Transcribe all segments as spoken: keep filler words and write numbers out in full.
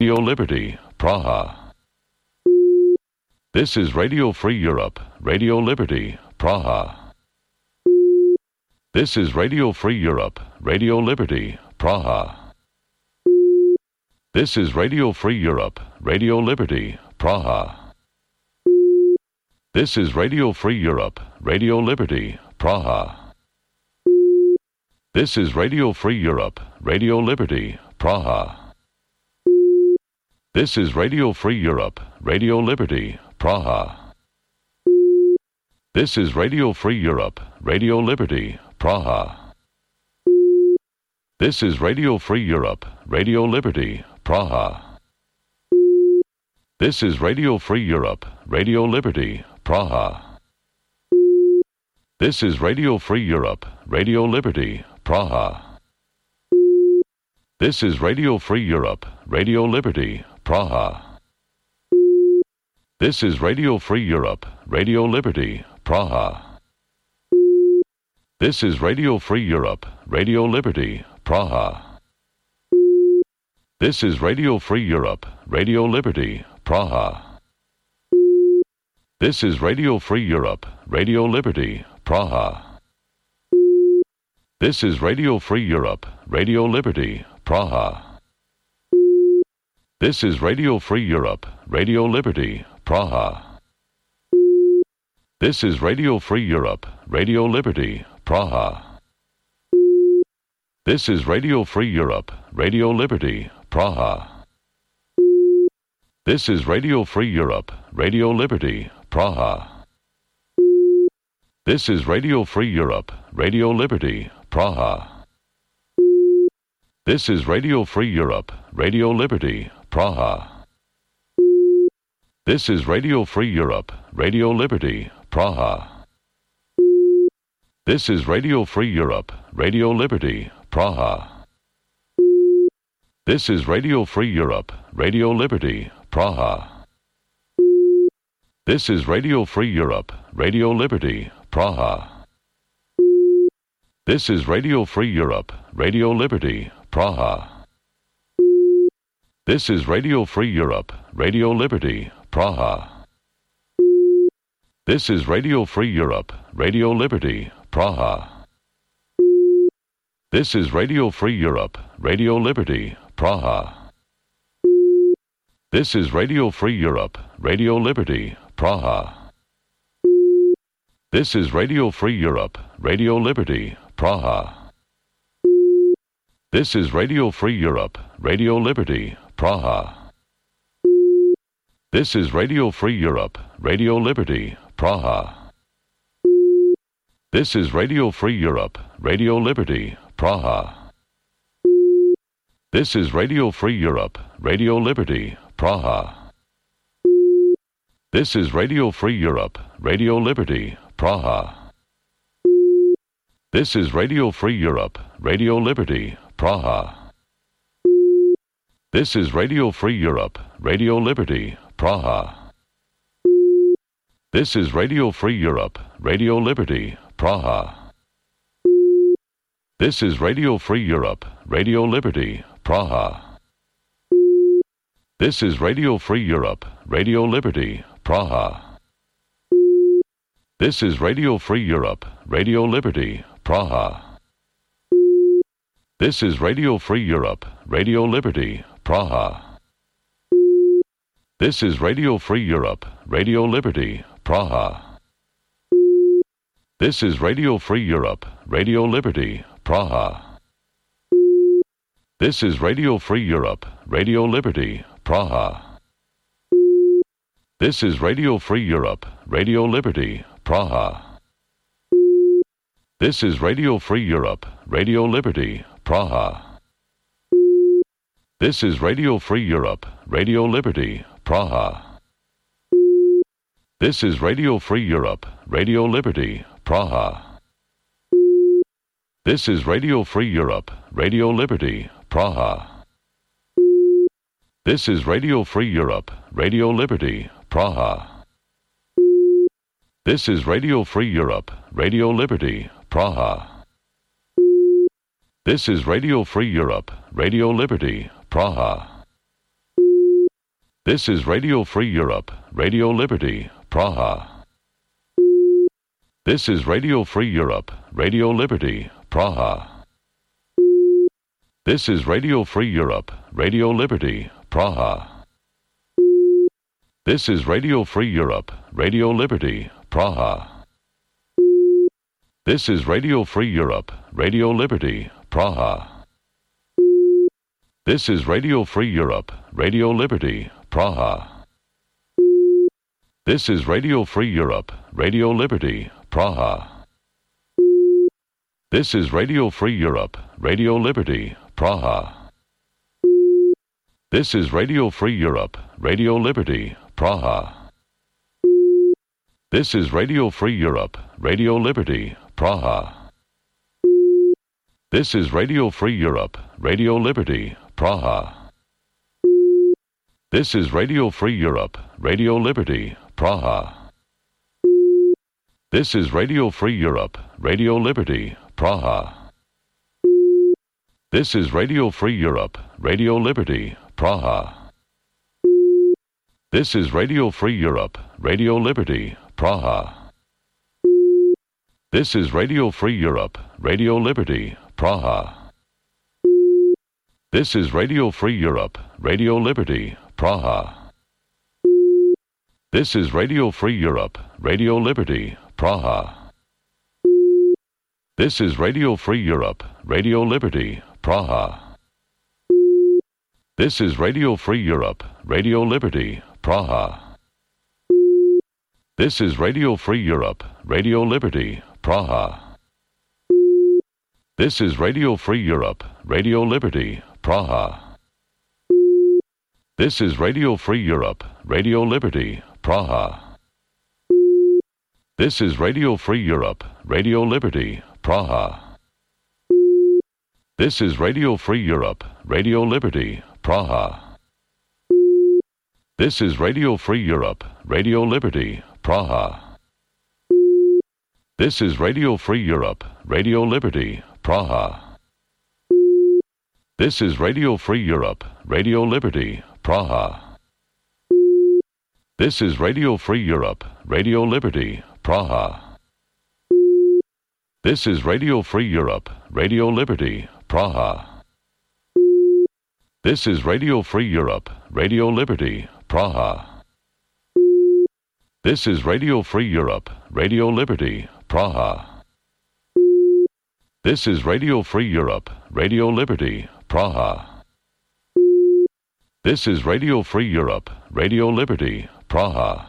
Radio Liberty, Praha. This is Radio Free Europe, Radio Liberty, Praha. This is Radio Free Europe, Radio Liberty, Praha. This is Radio Free Europe, Radio Liberty, Praha. This is Radio Free Europe, Radio Liberty, Praha. This is Radio Free Europe, Radio Liberty, Praha. This is Radio Free Europe, Radio Liberty, Praha. This is Radio Free Europe, Radio Liberty, Praha. This is Radio Free Europe, Radio Liberty, Praha. This is Radio Free Europe, Radio Liberty, Praha. This is Radio Free Europe, Radio Liberty, Praha. This is Radio Free Europe, Radio Liberty, Praha. This is Radio Free Europe, Radio Liberty, Praha. This is Radio Free Europe, Radio Liberty, Praha. This is Radio Free Europe, Radio Liberty, Praha. This is Radio Free Europe, Radio Liberty, Praha. This is Radio Free Europe, Radio Liberty, Praha. This is Radio Free Europe, Radio Liberty, Praha. This is Radio Free Europe, Radio Liberty, Praha. This is Radio Free Europe, Radio Liberty, Praha. This is Radio Free Europe, Radio Liberty, Praha. This is Radio Free Europe, Radio Liberty, Praha. This is Radio Free Europe, Radio Liberty, Praha. This is Radio Free Europe, Radio Liberty, Praha. This is Radio Free Europe, Radio Liberty, Praha. This is Radio Free Europe, Radio Liberty, Praha. This is Radio Free Europe, Radio Liberty, Praha. This is Radio Free Europe, Radio Liberty, Praha. This is Radio Free Europe, Radio Liberty, Praha. This is Radio Free Europe, Radio Liberty, Praha. This is Radio Free Europe, Radio Liberty, Praha. This is Radio Free Europe, Radio Liberty, Praha. This is Radio Free Europe, Radio Liberty, Praha. This is Radio Free Europe, Radio Liberty, Praha. This is Radio Free Europe, Radio Liberty, Praha. This is Radio Free Europe, Radio Liberty, Praha. This is Radio Free Europe, Radio Liberty, Praha. This is Radio Free Europe, Radio Liberty, Praha. This is Radio Free Europe, Radio Liberty, Praha. This is Radio Free Europe, Radio Liberty, Praha. This is Radio Free Europe, Radio Liberty, Praha. This is Radio Free Europe, Radio Liberty, Praha. This is Radio Free Europe, Radio Liberty, Praha. This is Radio Free Europe, Radio Liberty, Praha. This is Radio Free Europe, Radio Liberty, Praha. This is Radio Free Europe, Radio Liberty, Praha. This is Radio Free Europe, Radio Liberty, Praha. This is Radio Free Europe, Radio Liberty, Praha. This is Radio Free Europe, Radio Liberty, Praha. This is Radio Free Europe, Radio Liberty, Praha. This is Radio Free Europe, Radio Liberty, Praha. This is Radio Free Europe, Radio Liberty, Praha. This is Radio Free Europe, Radio Liberty, Praha. This is Radio Free Europe, Radio Liberty, Praha. This is Radio Free Europe, Radio Liberty, Praha. This is Radio Free Europe, Radio Liberty, Praha. This is Radio Free Europe, Radio Liberty, Praha. This is Radio Free Europe, Radio Liberty, Praha. This is Radio Free Europe, Radio Liberty, Praha. This is Radio Free Europe, Radio Liberty, Praha. This is Radio Free Europe, Radio Liberty, Praha. This is Radio Free Europe, Radio Liberty, Praha. This is Radio Free Europe, Radio Liberty, Praha. This is Radio Free Europe, Radio Liberty, Praha. This is Radio Free Europe, Radio Liberty, Praha. This is Radio Free Europe, Radio Liberty, Praha. This is Radio Free Europe, Radio Liberty, Praha. This is Radio Free Europe, Radio Liberty, Praha. This is Radio Free Europe, Radio Liberty, Praha. This is Radio Free Europe, Radio Liberty, Praha. This is Radio Free Europe, Radio Liberty, Praha. This is Radio Free Europe, Radio Liberty, Praha. This is Radio Free Europe, Radio Liberty, Praha. This is Radio Free Europe, Radio Liberty, Praha. This is Radio Free Europe, Radio Liberty, Praha. This is Radio Free Europe, Radio Liberty, Praha. This is Radio Free Europe, Radio Liberty, Praha. This is Radio Free Europe, Radio Liberty, Praha. This is Radio Free Europe, Radio Liberty, Praha. This is Radio Free Europe, Radio Liberty, Praha. This is Radio Free Europe, Radio Liberty, Praha. This is Radio Free Europe, Radio Liberty, Praha. This is Radio Free Europe, Radio Liberty, Praha. This is Radio Free Europe, Radio Liberty, Praha. This is Radio Free Europe, Radio Liberty, Praha. This is Radio Free Europe, Radio Liberty, Praha. This is Radio Free Europe, Radio Liberty, Praha. This is Radio Free Europe, Radio Liberty, Praha. This is Radio Free Europe, Radio Liberty, Praha. This is Radio Free Europe, Radio Liberty, Praha.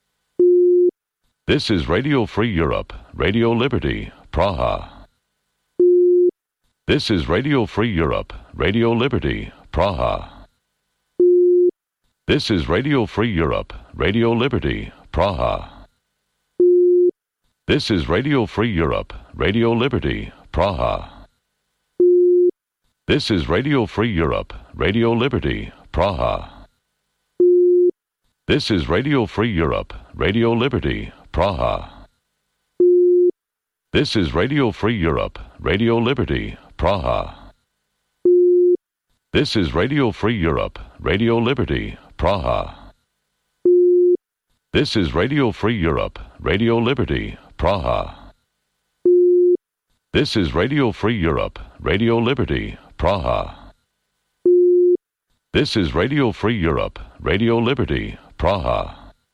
This is Radio Free Europe, Radio Liberty, Praha. This is Radio Free Europe, Radio Liberty, Praha. This is Radio Free Europe, Radio Liberty, Praha. This is Radio Free Europe, Radio Liberty, Praha. This is Radio Free Europe, Radio Liberty, Praha. This is Radio Free Europe, Radio Liberty, Praha. This is Radio Free Europe, Radio Liberty, Praha. This is Radio Free Europe, Radio Liberty, Praha. This is Radio Free Europe, Radio Liberty, Praha. This is Radio Free Europe, Radio Liberty, Praha. This is Radio Free Europe, Radio Liberty, Praha.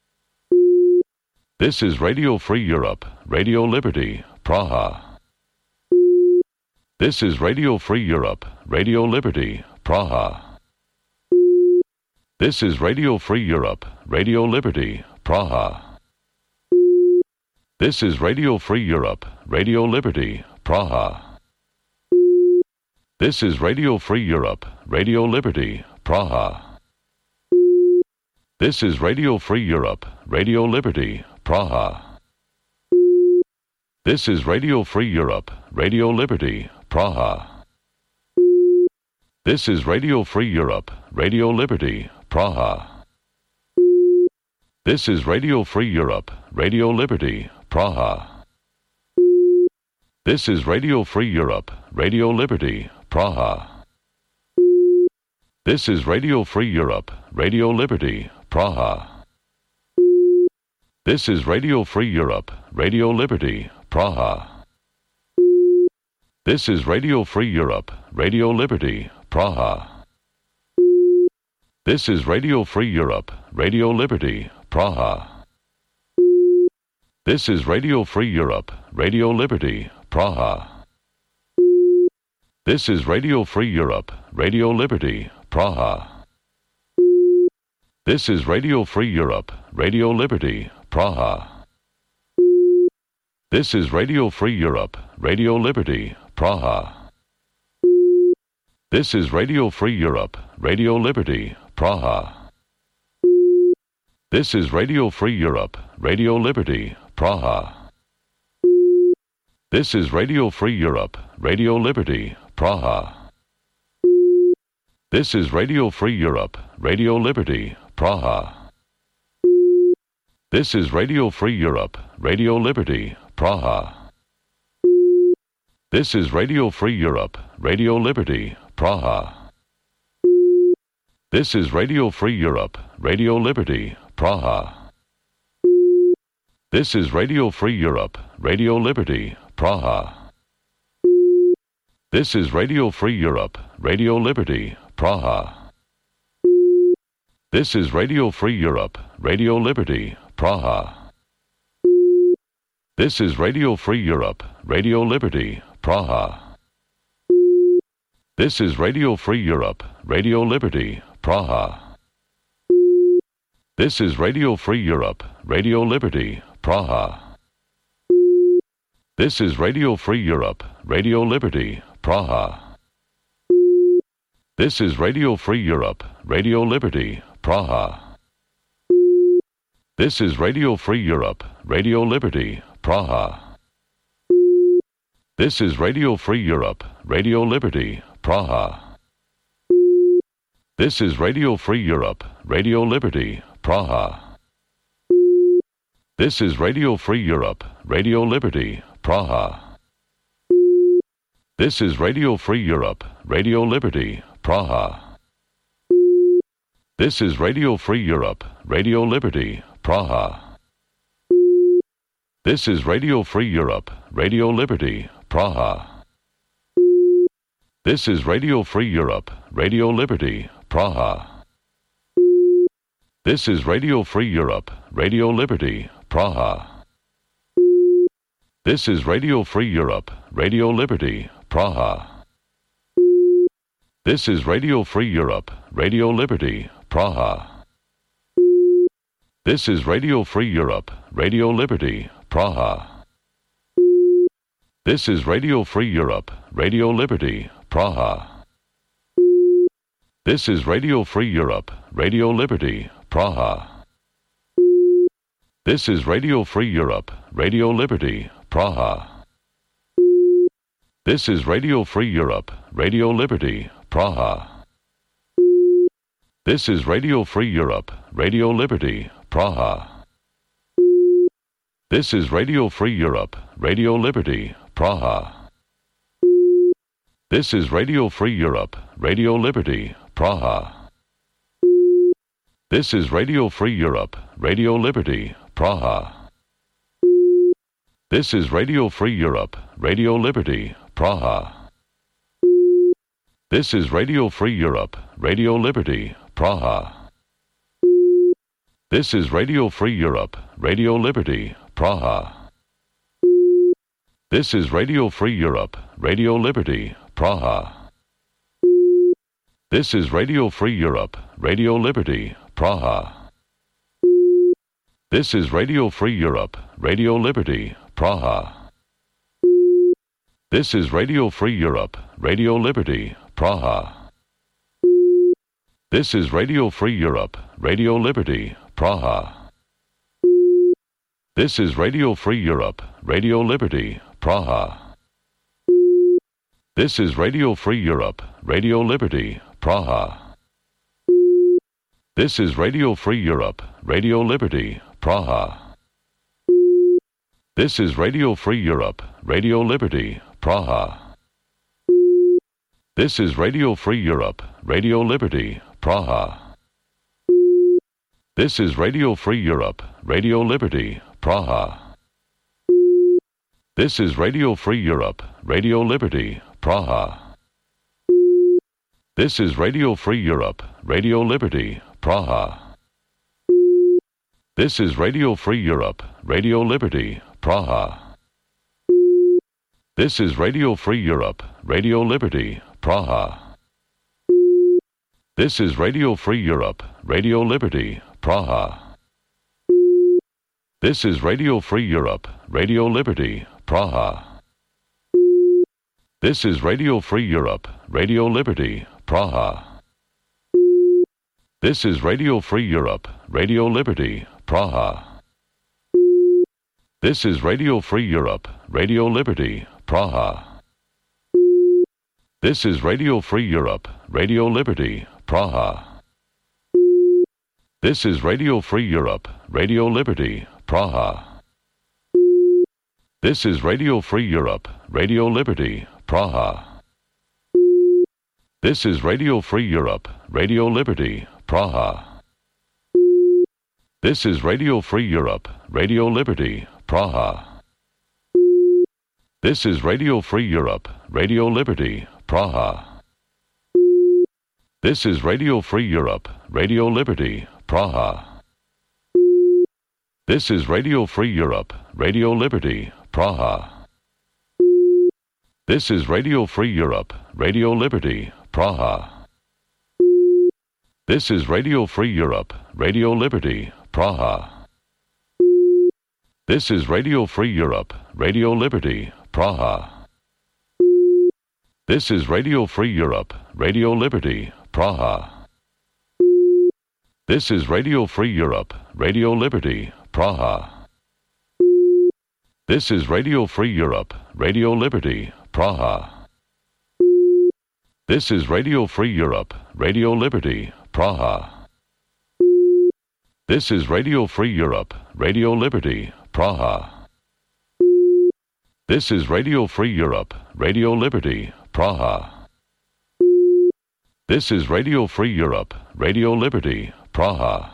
This is Radio Free Europe, Radio Liberty, Praha. This is Radio Free Europe, Radio Liberty, Praha. This is Radio Free Europe, Radio Liberty, Praha. This is Radio Free Europe, Radio Liberty, Praha. This is Radio Free Europe, Radio Liberty, Praha. This is Radio Free Europe, Radio Liberty, Praha. This is Radio Free Europe, Radio Liberty, Praha. This is Radio Free Europe, Radio Liberty, Praha. This is Radio Free Europe, Radio Liberty, Praha. This is Radio Free Europe, Radio Liberty, Praha. This is Radio Free Europe, Radio Liberty, Praha. This is Radio Free Europe, Radio Liberty, Praha. This is Radio Free Europe, Radio Liberty, Praha. This is Radio Free Europe, Radio Liberty, Praha. This is Radio Free Europe, Radio Liberty, Praha. This is Radio Free Europe, Radio Liberty, Praha. This is Radio Free Europe, Radio Liberty, Praha. This is Radio Free Europe, Radio Liberty, Praha. This is Radio Free Europe, Radio Liberty, Praha. This is Radio Free Europe, Radio Liberty, Praha. This is Radio Free Europe, Radio Liberty, Praha. This is Radio Free Europe, Radio Liberty, Praha. This is Radio Free Europe, Radio Liberty, Praha. This is Radio Free Europe, Radio Liberty, Praha. This is Radio Free Europe, Radio Liberty, Praha. This is Radio Free Europe, Radio Liberty, Praha. This is Radio Free Europe, Radio Liberty, Praha. This is Radio Free Europe, Radio Liberty, Praha. This is Radio Free Europe, Radio Liberty, Praha. This is Radio Free Europe, Radio Liberty, Praha. This is Radio Free Europe, Radio Liberty, Praha. This is Radio Free Europe, Radio Liberty, Praha. This is Radio Free Europe, Radio Liberty, Praha. This is Radio Free Europe, Radio Liberty, Praha. This is Radio Free Europe, Radio Liberty, Praha. This is Radio Free Europe, Radio Liberty, Praha. This is Radio Free Europe, Radio Liberty, Praha. This is Radio Free Europe, Radio Liberty, Praha. This is Radio Free Europe, Radio Liberty, Praha. This is Radio Free Europe, Radio Liberty, Praha. This is Radio Free Europe, Radio Liberty, Praha. This is Radio Free Europe, Radio Liberty, Praha. This is Radio Free Europe, Radio Liberty, Praha. This is Radio Free Europe, Radio Liberty, Praha. This is Radio Free Europe, Radio Liberty, Praha. This is Radio Free Europe, Radio Liberty, Praha. This is Radio Free Europe, Radio Liberty, Praha. This is Radio Free Europe, Radio Liberty, Praha. This is Radio Free Europe, Radio Liberty, Praha. This is Radio Free Europe, Radio Liberty, Praha. This is Radio Free Europe, Radio Liberty, Praha. This is Radio Free Europe, Radio Liberty, Praha. This is Radio Free Europe, Radio Liberty, Praha. This is Radio Free Europe, Radio Liberty, Praha. This is Radio Free Europe, Radio Liberty, Praha. This is Radio Free Europe, Radio Liberty, Praha. This is Radio Free Europe, Radio Liberty, Praha. This is Radio Free Europe, Radio Liberty, Praha. This is Radio Free Europe, Radio Liberty, Praha. This is Radio Free Europe, Radio Liberty, Praha. This is Radio Free Europe, Radio Liberty, Praha. This is Radio Free Europe, Radio Liberty, Praha. This is Radio Free Europe, Radio Liberty, Praha. This is Radio Free Europe, Radio Liberty, Praha. This is Radio Free Europe, Radio Liberty, Praha. This is Radio Free Europe, Radio Liberty, Praha. This is Radio Free Europe, Radio Liberty, Praha. This is Radio Free Europe, Radio Liberty, Praha. This is Radio Free Europe, Radio Liberty, Praha. This is Radio Free Europe, Radio Liberty, Praha. This is Radio Free Europe, Radio Liberty, Praha. This is Radio Free Europe, Radio Liberty, Praha. This is Radio Free Europe, Radio Liberty, Praha. This is Radio Free Europe, Radio Liberty, Praha. This is Radio Free Europe, Radio Liberty, Praha. This is Radio Free Europe, Radio Liberty, Praha. This is Radio Free Europe, Radio Liberty, Praha. This is Radio Free Europe, Radio Liberty, Praha. This is Radio Free Europe, Radio Liberty, Praha. This is Radio Free Europe, Radio Liberty, Praha. This is Radio Free Europe, Radio Liberty, Praha. This is Radio Free Europe, Radio Liberty, Praha. This is Radio Free Europe, Radio Liberty, Praha. This is Radio Free Europe, Radio Liberty, Praha. This is Radio Free Europe, Radio Liberty, Praha. This is Radio Free Europe, Radio Liberty, Praha. This is Radio Free Europe, Radio Liberty, Praha. This is Radio Free Europe, Radio Liberty, Praha. This is Radio Free Europe, Radio Liberty, Praha. This is Radio Free Europe, Radio Liberty, Praha. This is Radio Free Europe, Radio Liberty, Praha. This is Radio Free Europe, Radio Liberty, Praha. This is Radio Free Europe, Radio Liberty, Praha. This is Radio Free Europe, Radio Liberty, Praha.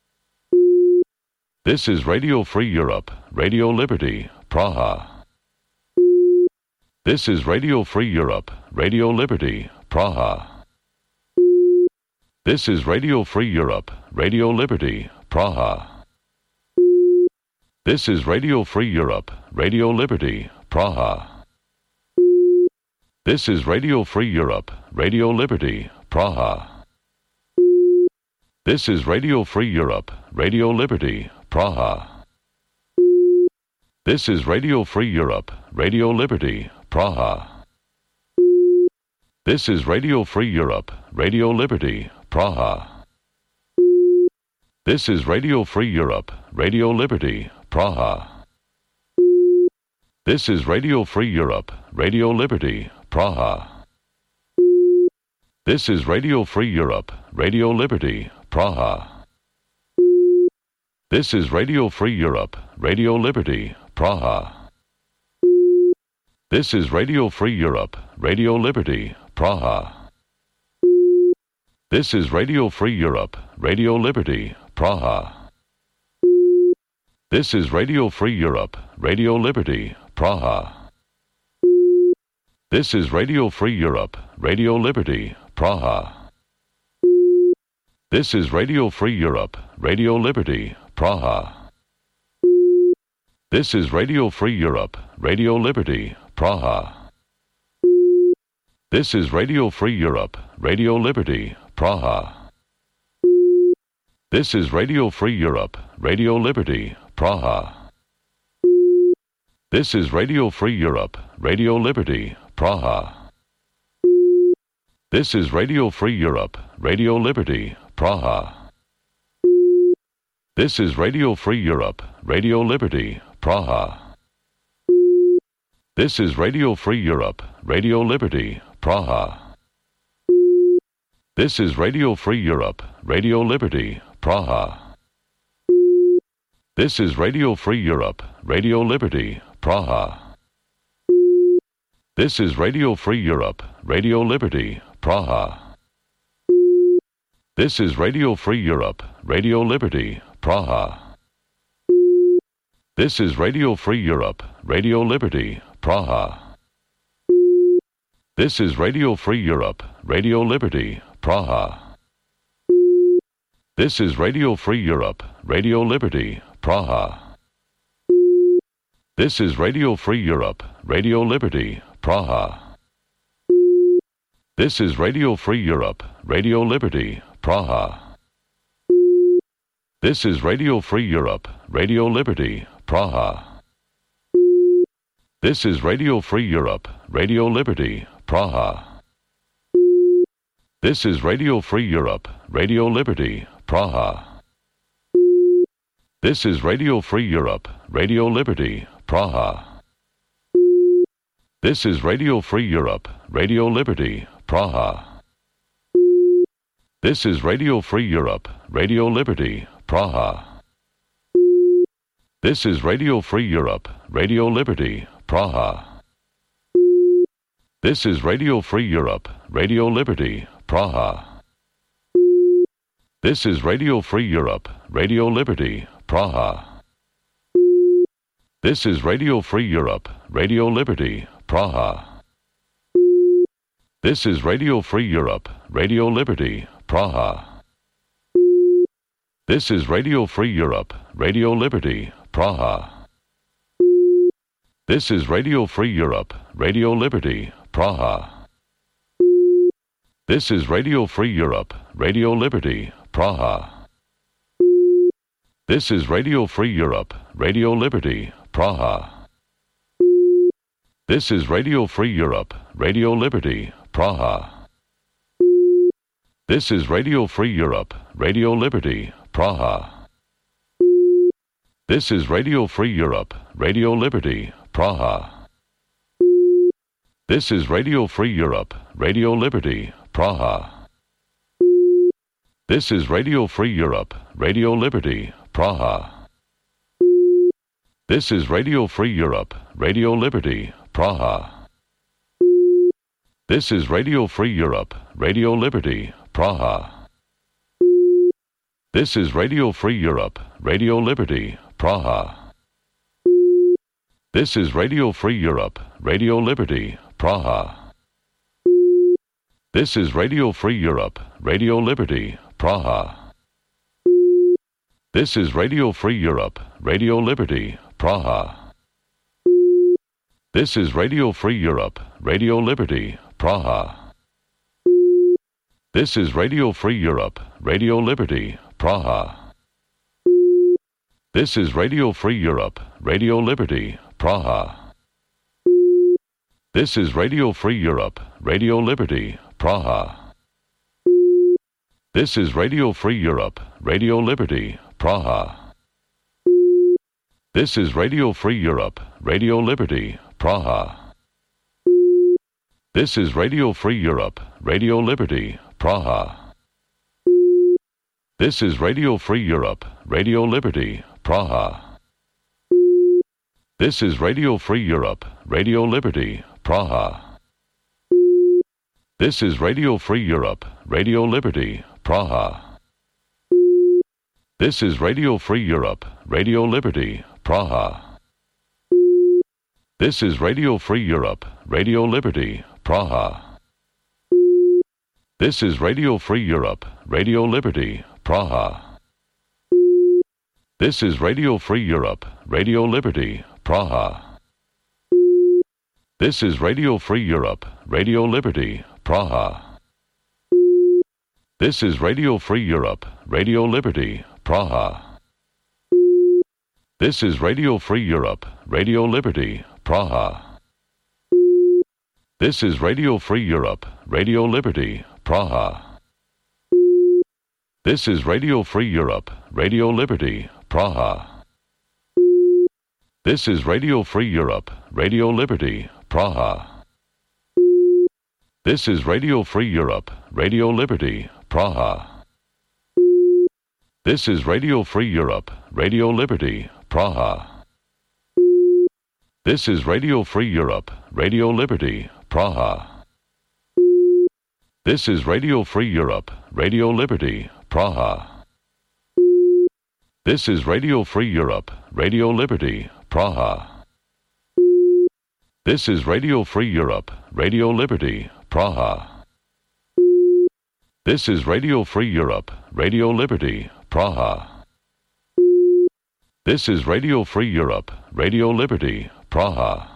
This is Radio Free Europe, Radio Liberty, Praha. This is Radio Free Europe, Radio Liberty, Praha. This is Radio Free Europe, Radio Liberty, Praha. This is Radio Free Europe, Radio Liberty, Praha. This is Radio Free Europe, Radio Liberty, Praha. This is Radio Free Europe, Radio Liberty, Praha. This is Radio Free Europe, Radio Liberty, Praha. This is Radio Free Europe, Radio Liberty, Praha. This is Radio Free Europe, Radio Liberty, Praha. This is Radio Free Europe, Radio Liberty, Praha. This is Radio Free Europe, Radio Liberty, Praha. This is Radio Free Europe, Radio Liberty, Praha. This is Radio Free Europe, Radio Liberty, Praha. This is Radio Free Europe, Radio Liberty, Praha. This is Radio Free Europe, Radio Liberty, Praha. This is Radio Free Europe, Radio Liberty, Praha. This is Radio Free Europe, Radio Liberty, Praha. This is Radio Free Europe, Radio Liberty, Praha. This is Radio Free Europe, Radio Liberty, Praha. This is Radio Free Europe, Radio Liberty, Praha. This is Radio Free Europe, Radio Liberty, Praha. This is Radio Free Europe, Radio Liberty, Praha. This is Radio Free Europe, Radio Liberty, Praha. This is Radio Free Europe, Radio Liberty, Praha. This is Radio Free Europe, Radio Liberty, Praha. This is Radio Free Europe, Radio Liberty, Praha. This is Radio Free Europe, Radio Liberty, Praha. This is Radio Free Europe, Radio Liberty, Praha. This is Radio Free Europe, Radio Liberty, Praha. This is Radio Free Europe, Radio Liberty, Praha. This is Radio Free Europe, Radio Liberty, Praha. This is Radio Free Europe, Radio Liberty, Praha. This is Radio Free Europe, Radio Liberty, Praha. This is Radio Free Europe, Radio Liberty, Praha. This is Radio Free Europe, Radio Liberty, Praha. This is Radio Free Europe, Radio Liberty, Praha. This is Radio Free Europe, Radio Liberty, Praha. This is Radio Free Europe, Radio Liberty, Praha. This is Radio Free Europe, Radio Liberty, Praha. This is Radio Free Europe, Radio Liberty, Praha. This is Radio Free Europe, Radio Liberty, Praha. This is Radio Free Europe, Radio Liberty, Praha. This is Radio Free Europe, Radio Liberty, Praha. This is Radio Free Europe, Radio Liberty, Praha. This is Radio Free Europe, Radio Liberty, Praha. This is Radio Free Europe, Radio Liberty, Praha. This is Radio Free Europe, Radio Liberty, Praha. This is Radio Free Europe, Radio Liberty, Praha. This is Radio Free Europe, Radio Liberty, Praha. This is Radio Free Europe, Radio Liberty, Praha. This is Radio Free Europe, Radio Liberty, Praha. This is Radio Free Europe, Radio Liberty, Praha. This is Radio Free Europe, Radio Liberty, Praha. This is Radio Free Europe, Radio Liberty, Praha. This is Radio Free Europe, Radio Liberty, Praha. This is Radio Free Europe, Radio Liberty, Praha. This is Radio Free Europe, Radio Liberty, Praha. This is Radio Free Europe, Radio Liberty, Praha. This is Radio Free Europe, Radio Liberty, Praha. This is Radio Free Europe, Radio Liberty, Praha. This is Radio Free Europe, Radio Liberty, Praha. This is Radio Free Europe, Radio Liberty, Praha. This is Radio Free Europe, Radio Liberty, Praha. This is Radio Free Europe, Radio Liberty, Praha. This is Radio Free Europe, Radio Liberty, Praha. This is Radio Free Europe, Radio Liberty, Praha. This is Radio Free Europe, Radio Liberty, Praha. This is Radio Free Europe, Radio Liberty, Praha. This is Radio Free Europe, Radio Liberty, Praha. This is Radio Free Europe, Radio Liberty, Praha. This is Radio Free Europe, Radio Liberty, Praha. This is Radio Free Europe, Radio Liberty, Praha. This is Radio Free Europe, Radio Liberty, Praha. This is Radio Free Europe, Radio Liberty, Praha. This is Radio Free Europe, Radio Liberty, Praha. This is Radio Free Europe, Radio Liberty, Praha. This is Radio Free Europe, Radio Liberty, Praha. This is Radio Free Europe, Radio Liberty, Praha. This is Radio Free Europe, Radio Liberty, Praha. This is Radio Free Europe, Radio Liberty, Praha. This is Radio Free Europe, Radio Liberty, Praha. This is Radio Free Europe, Radio Liberty, Praha. This is Radio Free Europe, Radio Liberty, Praha. This is Radio Free Europe, Radio Liberty, Praha. This is Radio Free Europe, Radio Liberty, Praha. This is Radio Free Europe, Radio Liberty, Praha. This is Radio Free Europe, Radio Liberty, Praha.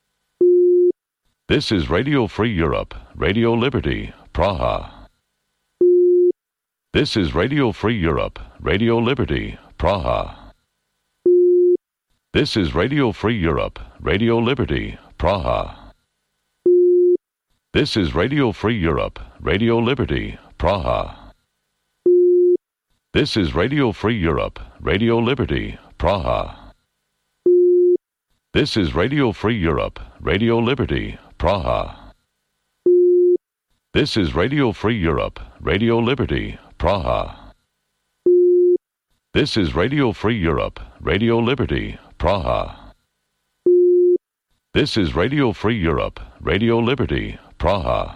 This is Radio Free Europe, Radio Liberty, Praha. This is Radio Free Europe, Radio Liberty, Praha. This is Radio Free Europe, Radio Liberty, Praha. This is Radio Free Europe, Radio Liberty, Praha. This is Radio Free Europe, Radio Liberty, Praha. This is Radio Free Europe, Radio Liberty, Praha. This is Radio Free Europe, Radio Liberty, Praha. This is Radio Free Europe, Radio Liberty, Praha. This is Radio Free Europe, Radio Liberty, Praha.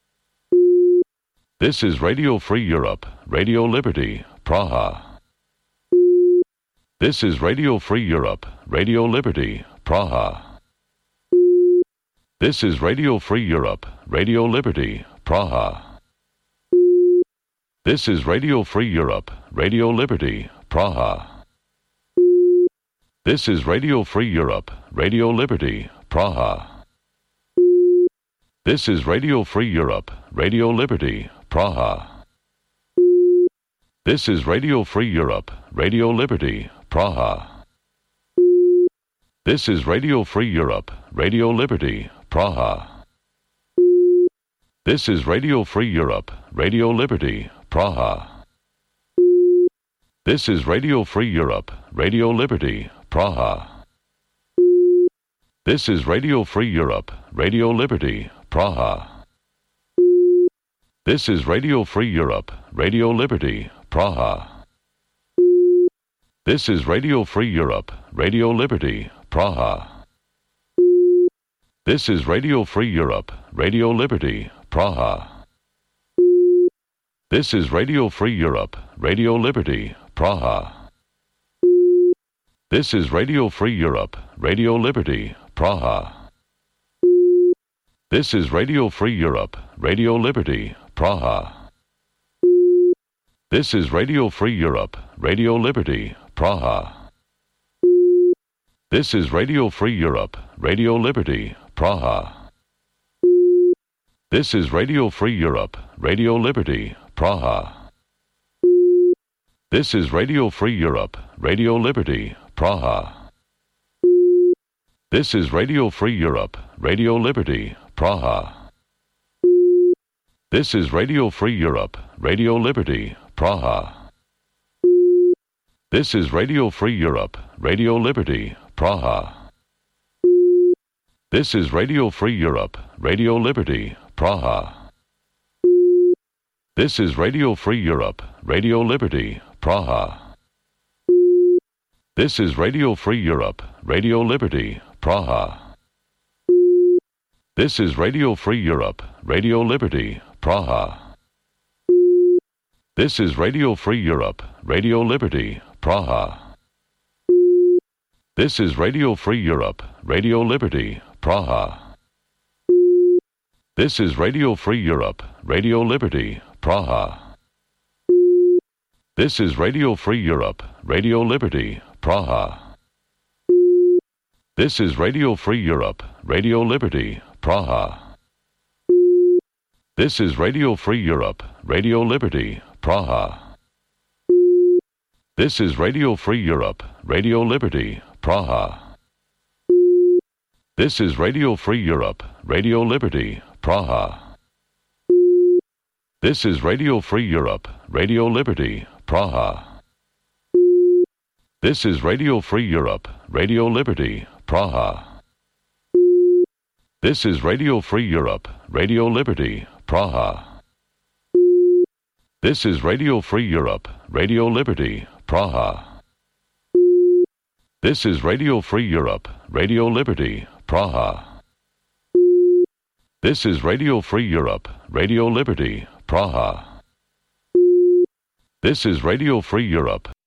This is Radio Free Europe, Radio Liberty, Praha. This is Radio Free Europe, Radio Liberty, Praha. This is Radio Free Europe, Radio Liberty, Praha. This is Radio Free Europe, Radio Liberty, Praha. This is Radio Free Europe, Radio Liberty, Praha. This is Radio Free Europe, Radio Liberty, Praha. This is Radio Free Europe, Radio Liberty, Praha. This is Radio Free Europe, Radio Liberty, Praha. This is Radio Free Europe, Radio Liberty, Praha. This is Radio Free Europe, Radio Liberty, Praha. This is Radio Free Europe, Radio Liberty, Praha. This is Radio Free Europe, Radio Liberty, Praha. This is Radio Free Europe, Radio Liberty, Praha. This is Radio Free Europe, Radio Liberty, Praha. This is Radio Free Europe, Radio Liberty, Praha. This is Radio Free Europe, Radio Liberty, Praha. This is Radio Free Europe, Radio Liberty, Praha. This is Radio Free Europe, Radio Liberty, Praha. This is Radio Free Europe, Radio Liberty, Praha. This is Radio Free Europe, Radio Liberty, Praha. This is Radio Free Europe, Radio Liberty, Praha. This is Radio Free Europe, Radio Liberty, Praha. This is Radio Free Europe, Radio Liberty, Praha. This is Radio Free Europe, Radio Liberty, Praha. This is Radio Free Europe, Radio Liberty, Praha. This is Radio Free Europe, Radio Liberty, Praha. This is Radio Free Europe, Radio Liberty, Praha. This is Radio Free Europe, Radio Liberty, Praha. This is Radio Free Europe, Radio Liberty, Praha. This is Radio Free Europe, Radio Liberty, Praha. This is Radio Free Europe, Radio Liberty, Praha. This is Radio Free Europe, Radio Liberty, Praha. This is Radio Free Europe, Radio Liberty, Praha. This is Radio Free Europe, Radio Liberty, Praha. This is Radio Free Europe, Radio Liberty, Praha. This is Radio Free Europe, Radio Liberty, Praha. This is Radio Free Europe, Radio Liberty, Praha. This is Radio Free Europe, Radio Liberty, Praha. This is Radio Free Europe, Radio Liberty, Praha. This is Radio Free Europe, Radio Liberty, Praha. This is Radio Free Europe, Radio Liberty, Praha. This is Radio Free Europe, Radio Liberty, Praha. This is Radio Free Europe.